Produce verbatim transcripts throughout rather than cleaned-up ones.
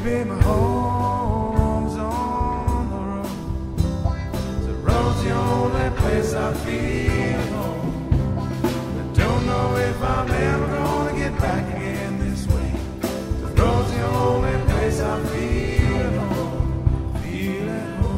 Baby, my home's on the road. The road's the only place I feel home. I don't know if I'm ever gonna get back again this way. The road's the only place I feel home. Feel at home.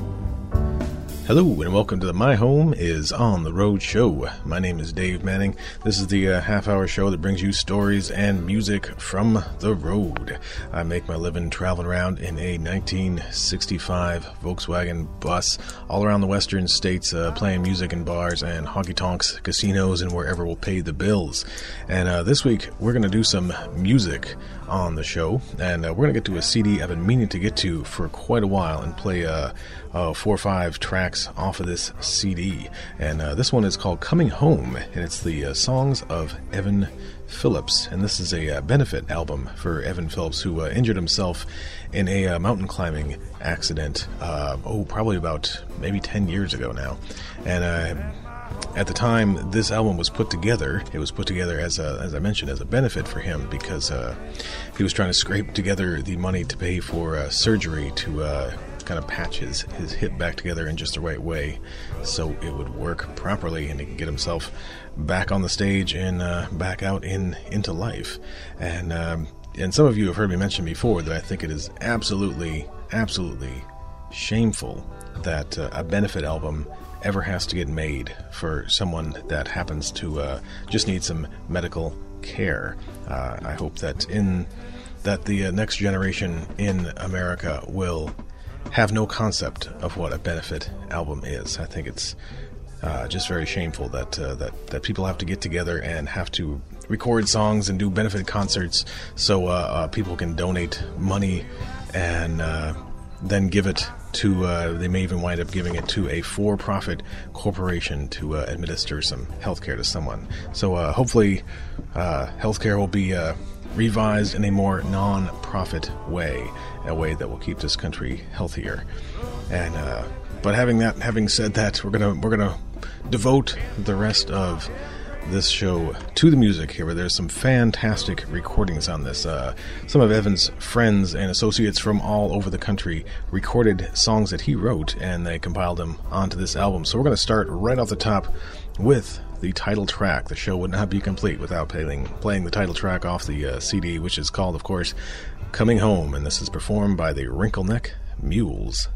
Hello and welcome to the My Home is on the Road show. My name is Dave Manning. This is the uh, half-hour show that brings you stories and music from the road. I make my living traveling around in a nineteen sixty-five Volkswagen bus all around the western states, uh, playing music in bars and honky-tonks, casinos, and wherever will pay the bills. And uh, this week we're going to do some music on the show, and uh, we're going to get to a C D I've been meaning to get to for quite a while and play uh, uh, four or five tracks off of this C D. And uh, this one is called Coming Home, and it's the uh, songs of Evan Phillips. And this is a uh, benefit album for Evan Phillips, who uh, injured himself in a uh, mountain climbing accident, uh, oh, probably about maybe ten years ago now. And uh, at the time this album was put together, it was put together as a, as I mentioned, as a benefit for him, because uh, he was trying to scrape together the money to pay for uh, surgery to uh, kind of patch his, his hip back together in just the right way so it would work properly and he could get himself back on the stage and uh, back out in into life. And um, and some of you have heard me mention before that I think it is absolutely, absolutely shameful that uh, a benefit album ever has to get made for someone that happens to uh, just need some medical care. Uh, I hope that in that the uh, next generation in America will have no concept of what a benefit album is. I think it's uh, just very shameful that uh, that that people have to get together and have to record songs and do benefit concerts so uh, uh, people can donate money and uh, then give it to, uh, they may even wind up giving it to a for-profit corporation to uh, administer some healthcare to someone. So uh, hopefully uh, healthcare will be uh, revised in a more non-profit way, a way that will keep this country healthier. And uh, but having that, having said that, we're gonna we're gonna devote the rest of this show to the music here, where there's some fantastic recordings on this. Uh, some of Evan's friends and associates from all over the country recorded songs that he wrote, and they compiled them onto this album. So we're going to start right off the top with the title track. The show would not be complete without playing, playing the title track off the uh, C D, which is called, of course, Coming Home, and this is performed by the Wrinkleneck Mules.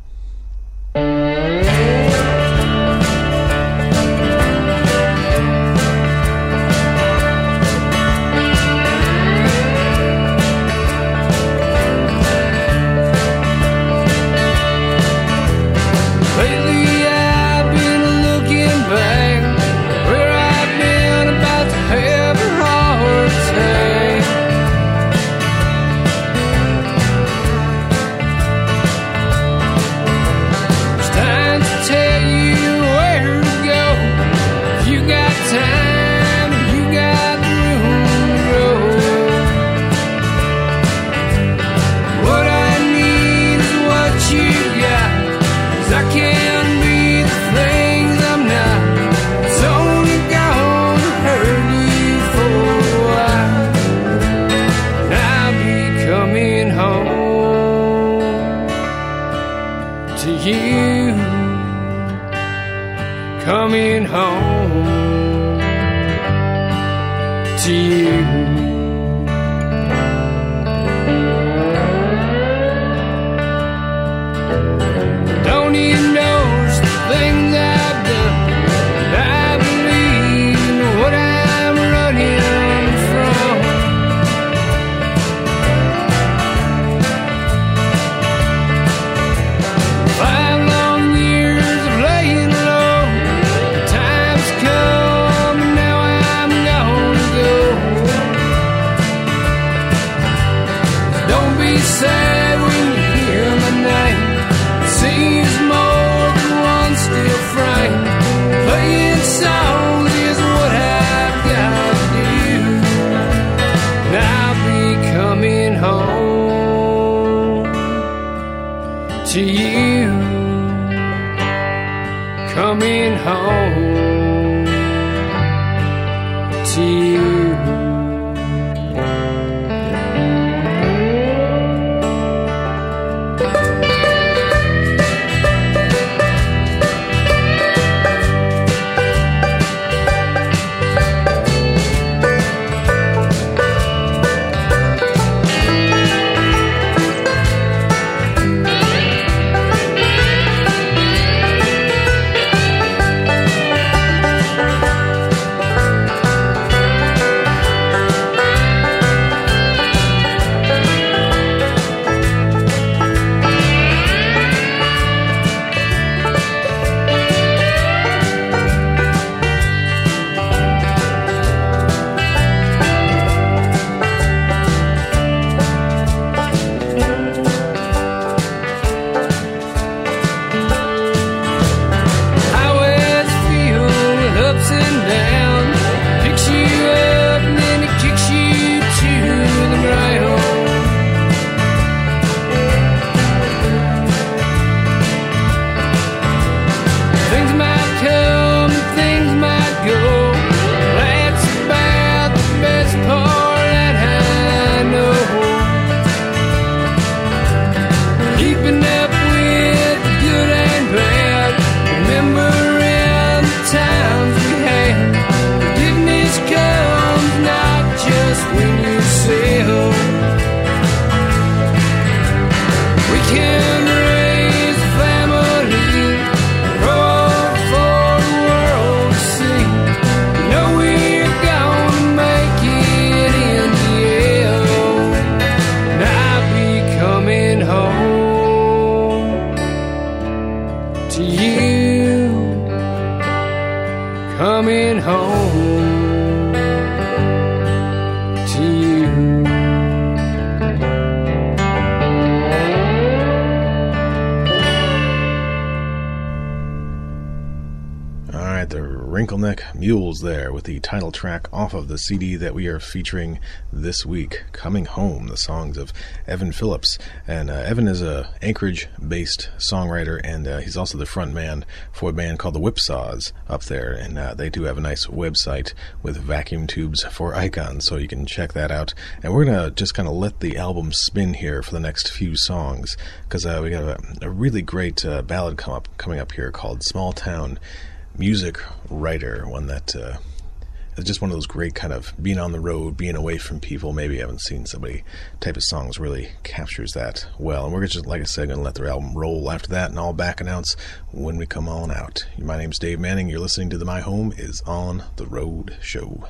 Coming home to you. Don't even notice the things I've done. I believe in what I'm running from. Five long years of laying low. The time's come and now I'm gonna go. Don't be sad when you hear my name. Seems more than one steel frame. Playing songs is what I've got to do. And I'll be coming home to you. Coming home to you. Bottleneck Mules there with the title track off of the C D that we are featuring this week, Coming Home, the songs of Evan Phillips. And uh, Evan is a Anchorage-based songwriter, and uh, he's also the front man for a band called the Whipsaws up there, and uh, they do have a nice website with vacuum tubes for icons, so you can check that out. And we're going to just kind of let the album spin here for the next few songs, because uh, we got a, a really great uh, ballad come up, coming up here called Small Town Music Writer, one that uh, is just one of those great kind of being on the road, being away from people, maybe you haven't seen somebody type of songs really captures that well. And we're just, like I said, going to let the album roll after that, and I'll back announce when we come on out. My name's Dave Manning. You're listening to the My Home is on the Road show.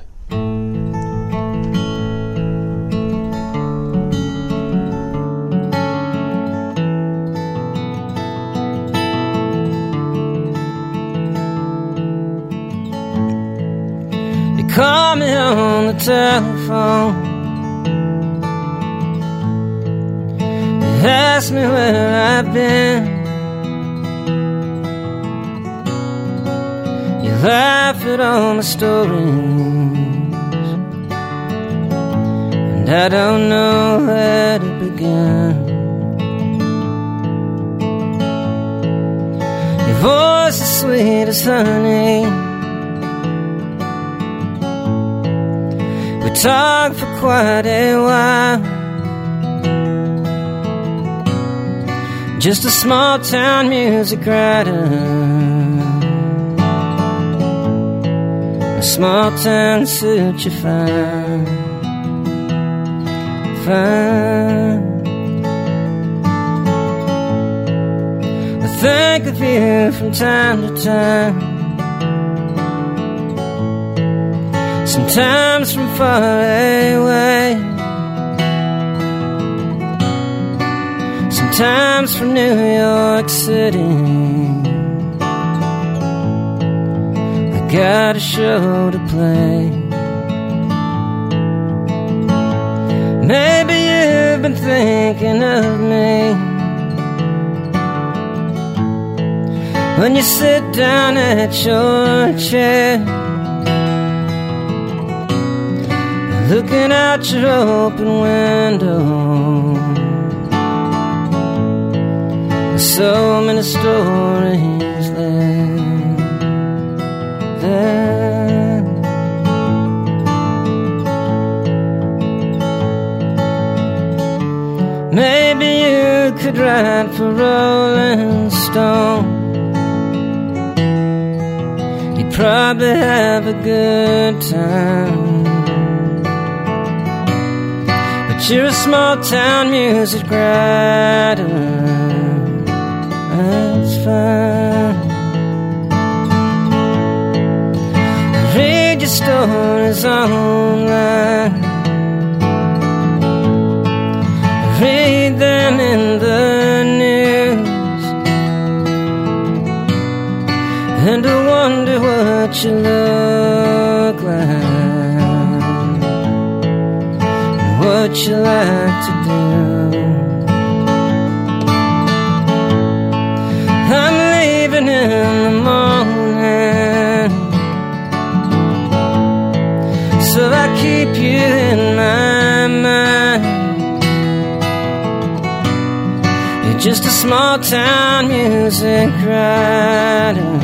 Call me on the telephone, ask me where I've been. You laugh at all my stories, and I don't know where to begin. Your voice is sweet as honey. We talked for quite a while, just a small town music writer, a small town suit you find, find. I think of you from time to time, sometimes from far away, sometimes from New York City. I got a show to play. Maybe you've been thinking of me when you sit down at your chair, looking out your open window. There's so many stories there, there. Maybe you could write for Rolling Stone. You'd probably have a good time. You're a small town music writer, that's fine. Read your stories online, read them in the news, and I wonder what you look like, what you like to do. I'm leaving in the morning, so I keep you in my mind. You're just a small town music writer,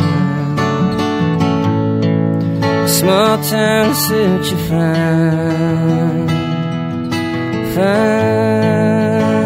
a small town suit you find, find.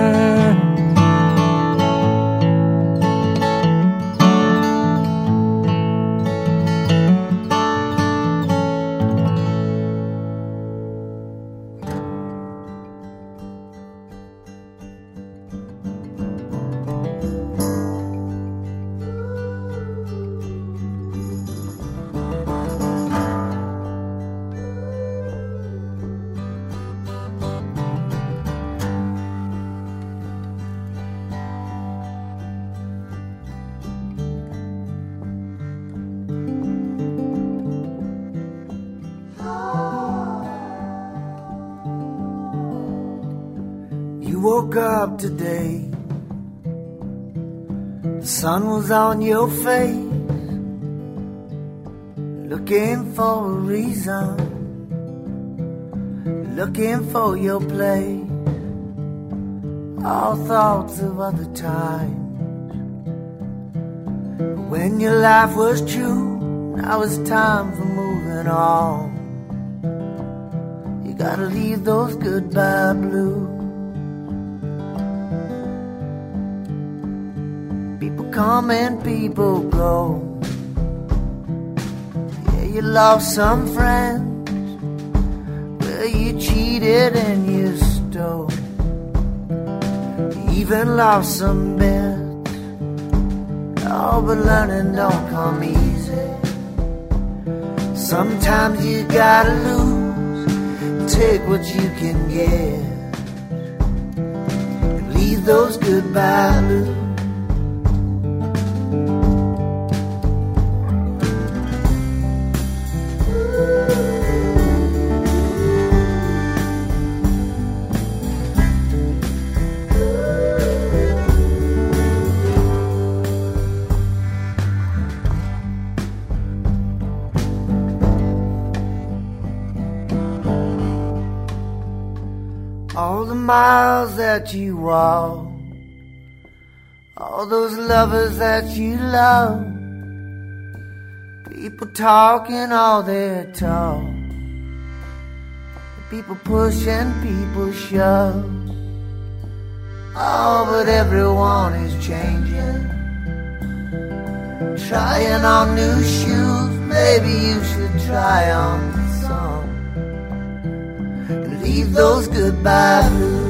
Woke up today, the sun was on your face, looking for a reason, looking for your place. All thoughts of other times when your life was true. Now it's time for moving on. You gotta leave those goodbye blues. People come and people go. Yeah, you lost some friends. Well, you cheated and you stole. You even lost some beds. Oh, but learning don't come easy. Sometimes you gotta lose, take what you can get, and leave those goodbye blues. All the miles that you walk, all those lovers that you love, people talking all their talk, people push and people shove. Oh, but everyone is changing, trying on new shoes. Maybe you should try on some. Leave those goodbye blues.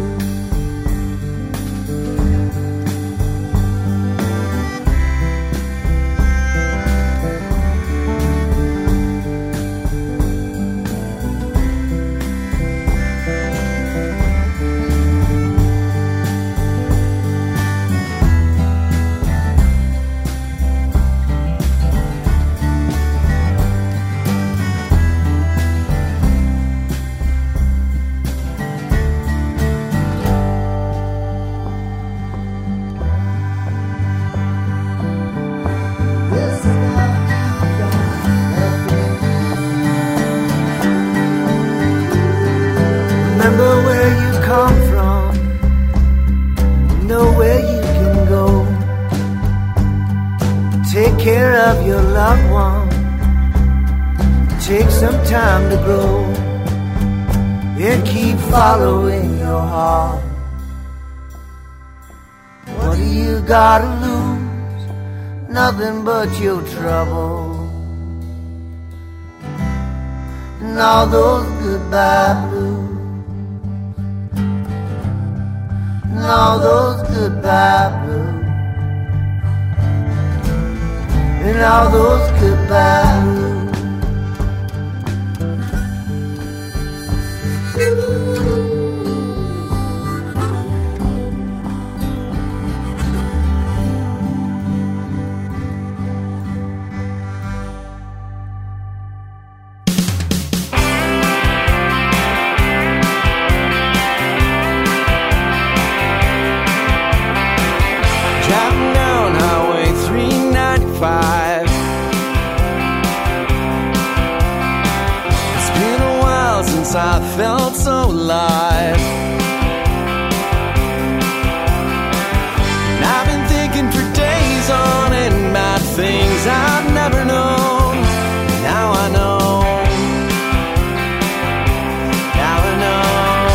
Remember where you come from, know where you can go. Take care of your loved one, take some time to grow, and keep following your heart. What do you gotta lose? Nothing but your trouble and all those goodbye blues. And all those goodbye blues. And all those goodbye blues. Driving down Highway three ninety-five. It's been a while since I felt so alive. And I've been thinking for days on end about things I've never known. Now I know. Now I know.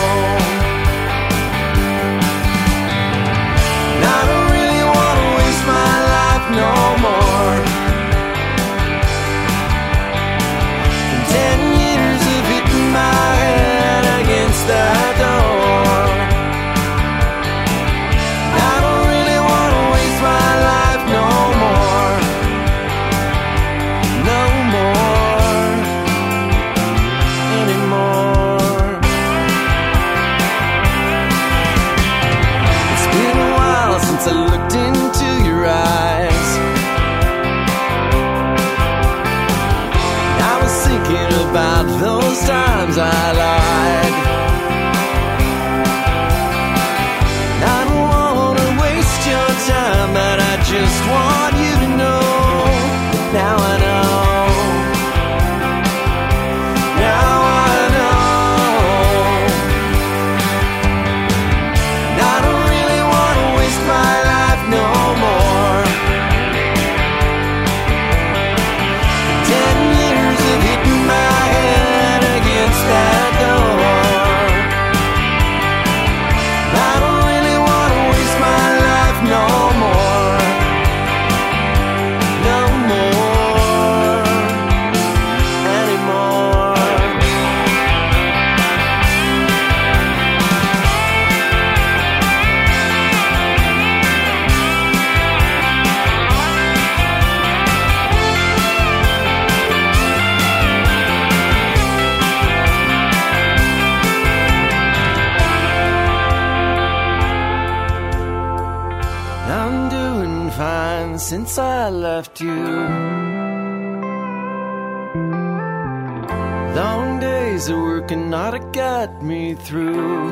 And I don't really want to waste my life no more. And ten years of hitting my head against the door. And I don't really want to waste my life no more. No more. Anymore. It's been a while since I looked into your eyes. I was thinking about those times I lied. I don't want to waste your time, but I just want you to know. Now I know. since I left you. Long days of working not have got me through.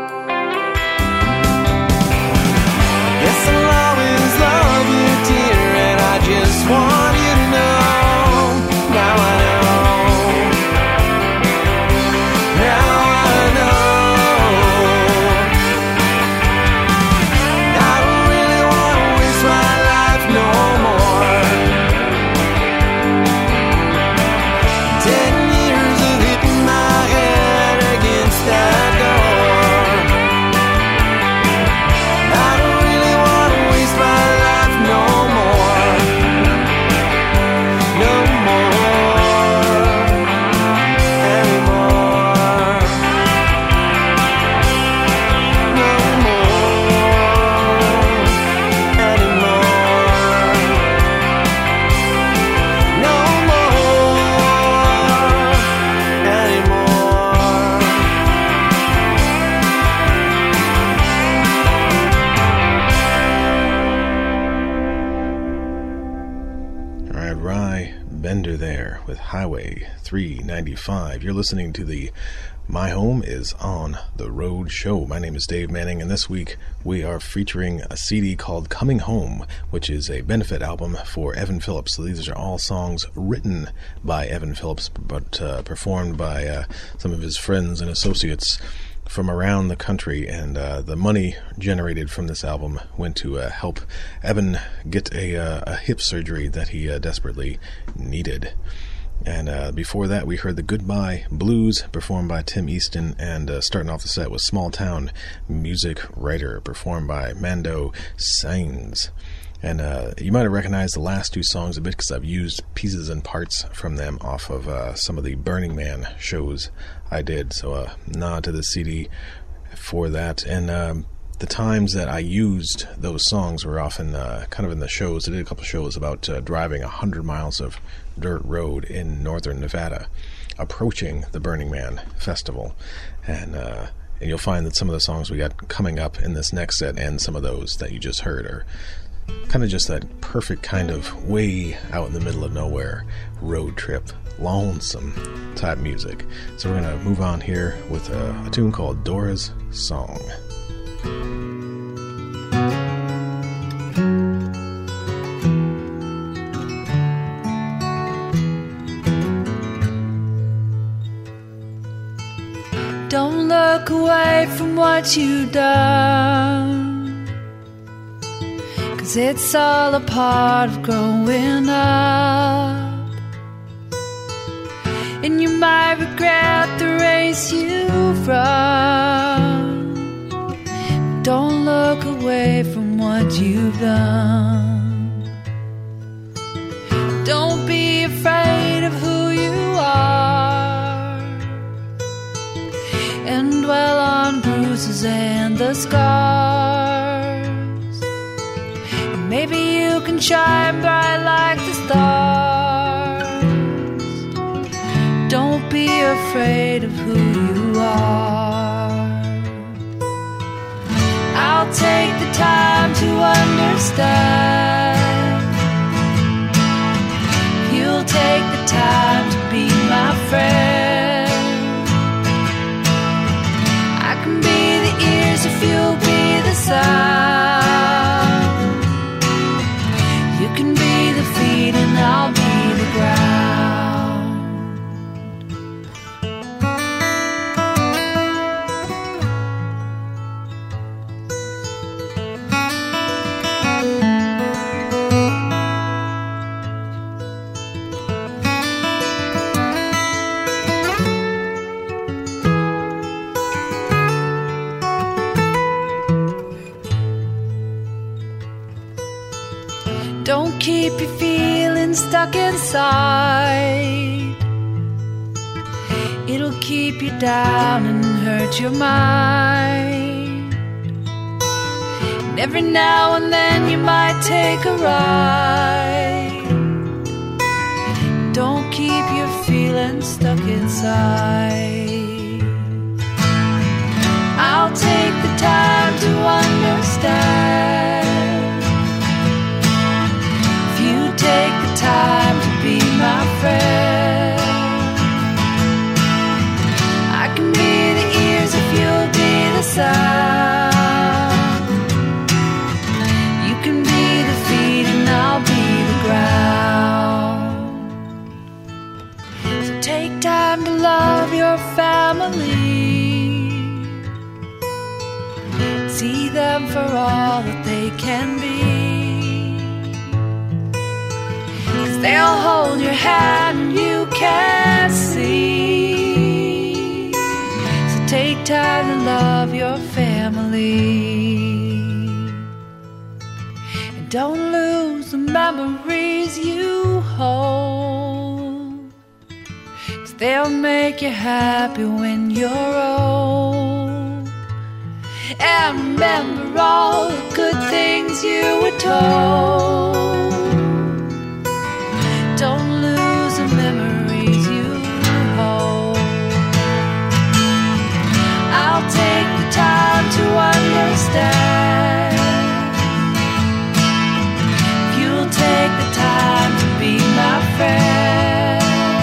Guess I'll always love you, dear, and I just want you to know. Now I know. Now I know. I don't really want to waste my life no more. Ten years of hitting my head against that door. I don't really want to waste my life no more. No more anymore. No more anymore. No more anymore. All right, Rye Bender there with Highway three ninety-five. You're listening to the My Home is on the Road show. My name is Dave Manning, and this week we are featuring a C D called Coming Home, which is a benefit album for Evan Phillips. So these are all songs written by Evan Phillips, but uh, performed by uh, some of his friends and associates from around the country, and uh, the money generated from this album went to uh, help Evan get a, uh, a hip surgery that he uh, desperately needed. And uh, before that, we heard the Goodbye Blues performed by Tim Easton, and uh, starting off the set was Small Town Music Writer performed by Mando Sainz. And uh, you might have recognized the last two songs a bit because I've used pieces and parts from them off of uh, some of the Burning Man shows I did. So a uh, nod to the C D for that. And um, the times that I used those songs were often uh, kind of in the shows. I did a couple shows about uh, driving one hundred miles of dirt road in northern Nevada, approaching the Burning Man Festival. And uh, and you'll find that some of the songs we got coming up in this next set and some of those that you just heard are kind of just that perfect kind of way out in the middle of nowhere road trip, lonesome type music. So we're going to move on here with a, a tune called Dora's Song. Don't look away from what you've done, 'cause it's all a part of growing up. And you might regret the race you've run. Don't look away from what you've done. Don't be afraid of who you are, and dwell on bruises and the scars. And maybe you can shine bright like the stars. Don't be afraid of who you are. I'll take the time to understand. You'll take the time to be my friend. I can be the ears if you'll be the sound. You can be the feet and I'll be the ground. Don't keep your feelings stuck inside. It'll keep you down and hurt your mind. And every now and then you might take a ride. Don't keep your feelings stuck inside. I'll take the time to understand. love your family. See them for all that they can be. 'Cause they'll hold your hand and you can't see. So take time to love your family. And don't lose the memories you hold. 'Cause they'll make you happy when you're old. And remember all the good things you were told. Don't lose the memories you hold. I'll take the time to understand. If you'll take the time to be my friend.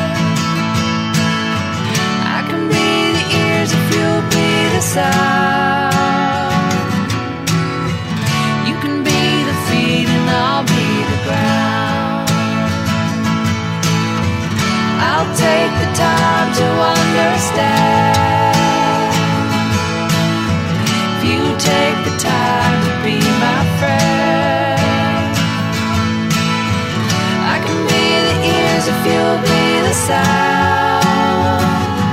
I can be the ears if you'll be the sound. I'll be the ground. I'll take the time to understand. If you take the time to be my friend. I can be the ears if you'll be the sound.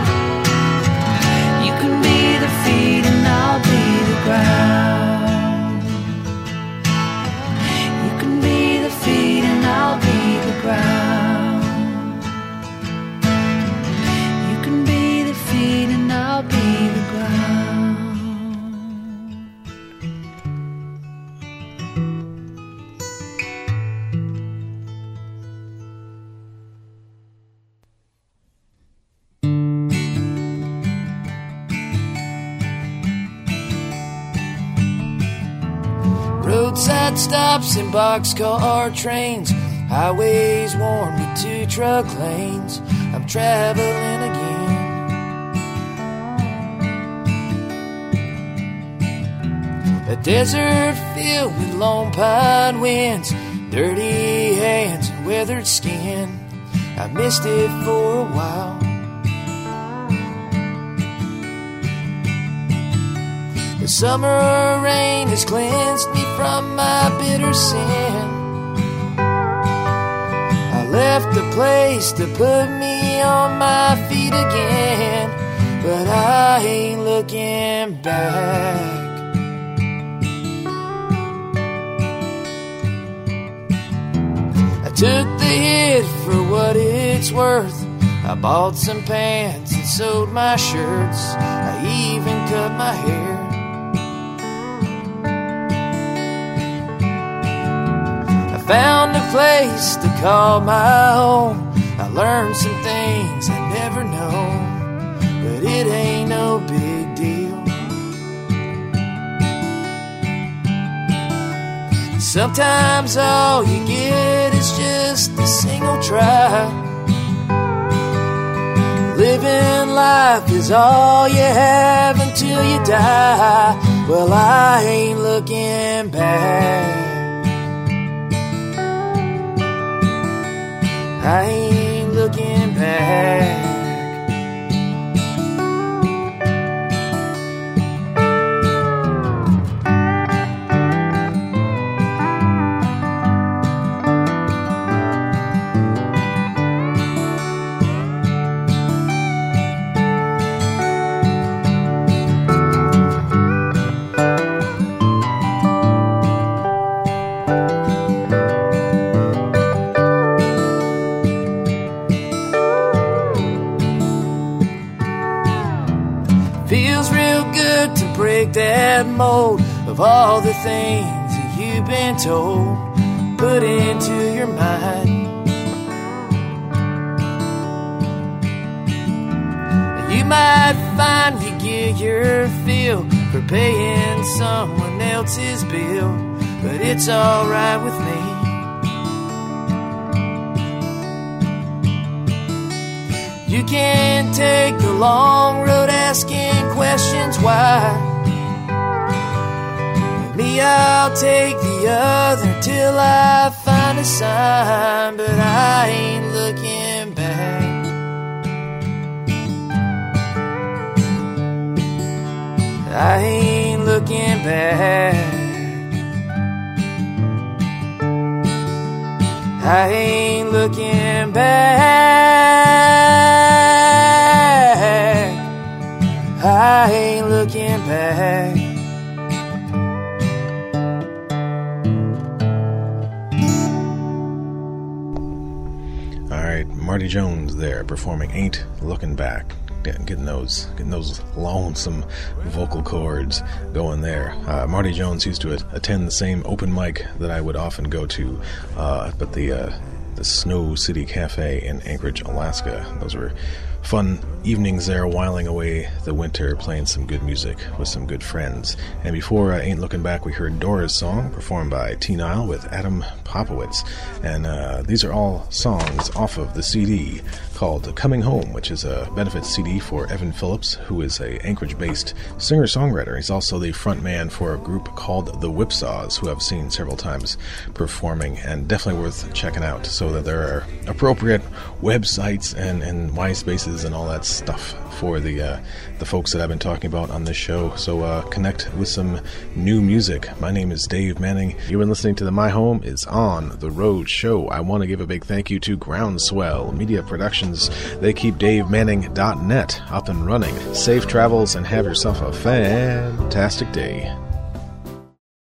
You can be the feet and I'll be the ground. I'll be the ground. You can be the feet and I'll be the ground. Roadside stops and boxcar trains, highways worn with two truck lanes. I'm traveling again. A desert filled with lone pine winds, dirty hands and weathered skin. I missed it for a while. The summer rain has cleansed me from my bitter sin. Left a place to put me on my feet again, but I ain't looking back. I took the hit for what it's worth. I bought some pants and sewed my shirts. I even cut my hair. Found a place to call my home. I learned some things I never known, but it ain't no big deal. Sometimes all you get is just a single try. Living life is all you have until you die. Well, I ain't looking back. I ain't looking back. That mold of all the things that you've been told, put into your mind. You might find you get your fill for paying someone else's bill, but it's alright with me. You can't take the long road asking questions why. Me, I'll take the other till I find a sign, but I ain't looking back. I ain't looking back. I ain't looking back. I ain't looking back. All right, Marty Jones there performing "Ain't Looking Back." Getting, getting those, getting those lonesome vocal cords going there. Uh, Marty Jones used to attend the same open mic that I would often go to, uh, but the uh, the Snow City Cafe in Anchorage, Alaska. Those were fun evenings there, whiling away the winter, playing some good music with some good friends. And before uh, Ain't Looking Back, we heard Dora's song performed by T. Nile with Adam Popowitz. And uh, these are all songs off of the C D called Coming Home, which is a benefit C D for Evan Phillips, who is a Anchorage-based singer-songwriter. He's also the frontman for a group called the Whipsaws, who I've seen several times performing, and definitely worth checking out, so that there are appropriate websites and, and MySpaces and all that stuff for the uh, the folks that I've been talking about on this show. So uh, connect with some new music. My name is Dave Manning. You've been listening to the My Home is on the Road show. I want to give a big thank you to Groundswell Media Productions. They keep Dave Manning dot net up and running. Safe travels and have yourself a fantastic day.